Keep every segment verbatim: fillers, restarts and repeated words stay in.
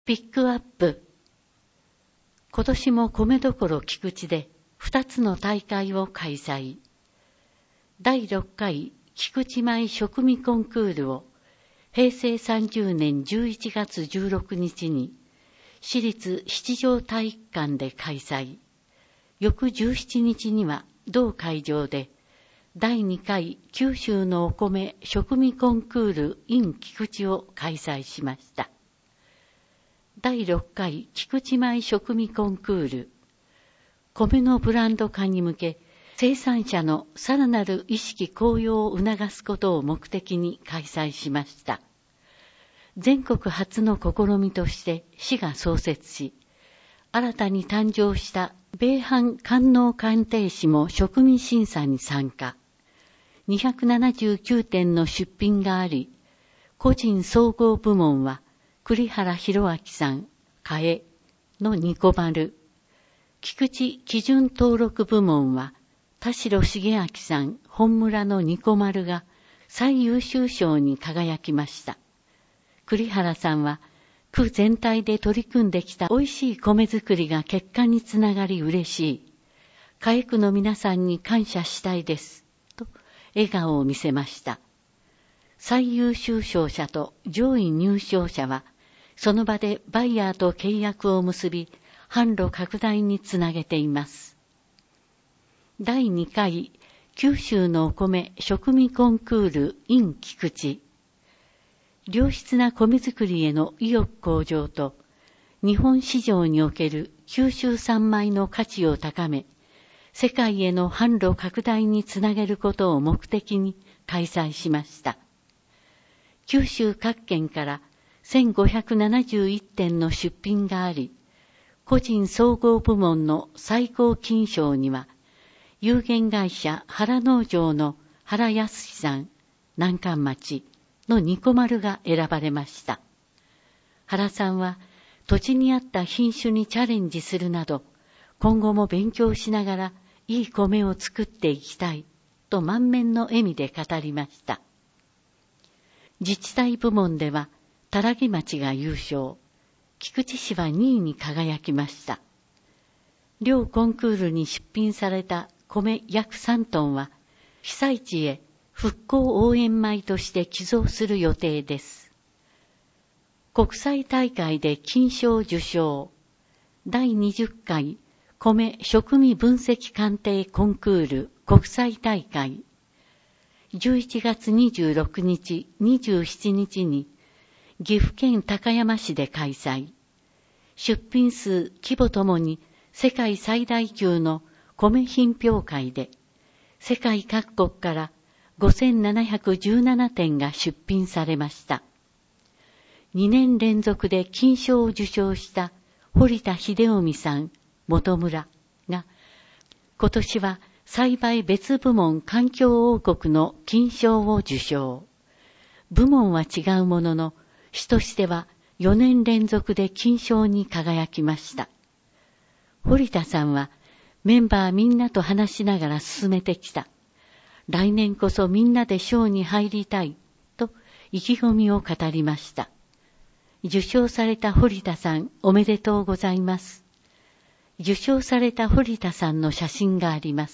ピックアップ。今年も米どころ菊池で二つの大会を開催。だいろっかい菊池米食味コンクールをへいせいさんじゅうねんじゅういちがつじゅうろくにちに市立七条体育館で開催。翌じゅうしちにちには同会場でだいにかい九州のお米食味コンクール in 菊池を開催しました。だいろっかい菊池米食味コンクール。米のブランド化に向け、生産者のさらなる意識高揚を促すことを目的に開催しました。全国初の試みとして市が創設し、新たに誕生した米飯官能鑑定士も食味審査に参加。にひゃくななじゅうきゅうてんの出品があり、個人総合部門は栗原博明さん、かえのニコ丸。菊池基準登録部門は田代重明さん、本村のニコ丸が最優秀賞に輝きました。栗原さんは区全体で取り組んできた美味しい米作りが結果につながり嬉しい。かえ区の皆さんに感謝したいです。と笑顔を見せました。最優秀賞者と上位入賞者はその場でバイヤーと契約を結び、販路拡大につなげています。だいにかい九州のお米食味コンクール in 菊池。良質な米作りへの意欲向上と、日本市場における九州産米の価値を高め、世界への販路拡大につなげることを目的に開催しました。九州各県からせんごひゃくななじゅういってんの出品があり、個人総合部門の最高金賞には、有限会社原農場の原康さん、南関町のニコ丸が選ばれました。原さんは土地に合った品種にチャレンジするなど、今後も勉強しながらいい米を作っていきたいと満面の笑みで語りました。自治体部門では、多良木町が優勝、菊池市はにいに輝きました。両コンクールに出品された米約さんトンは、被災地へ復興応援米として寄贈する予定です。国際大会で金賞受賞、だいにじゅっかい米食味分析鑑定コンクール国際大会、じゅういちがつにじゅうろくにち、にじゅうしちにちに、岐阜県高山市で開催。出品数、規模ともに世界最大級の米品評会で、世界各国からごせんななひゃくじゅうななてんが出品されました。にねんれんぞくで金賞を受賞した堀田秀臣さん、元村が、今年は栽培別部門環境王国の金賞を受賞。部門は違うものの、市としてはよねんれんぞくで金賞に輝きました。堀田さんはメンバーみんなと話しながら進めてきた。来年こそみんなで賞に入りたいと意気込みを語りました。受賞された堀田さんおめでとうございます。受賞された堀田さんの写真があります。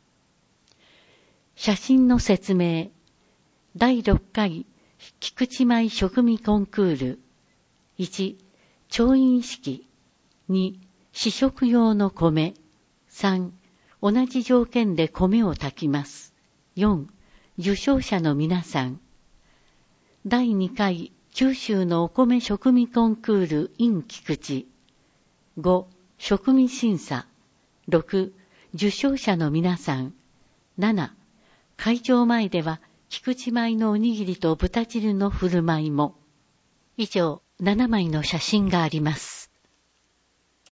写真の説明。だいろっかい菊池米食味コンクール。いち、調印式。に、試食用の米。さん、同じ条件で米を炊きます。よん、受賞者の皆さん。だいにかい九州のお米食味コンクール in 菊池。ご、食味審査。ろく、受賞者の皆さん。なな、会場前では菊池米のおにぎりと豚汁の振る舞いも。以上、ななまいの写真があります。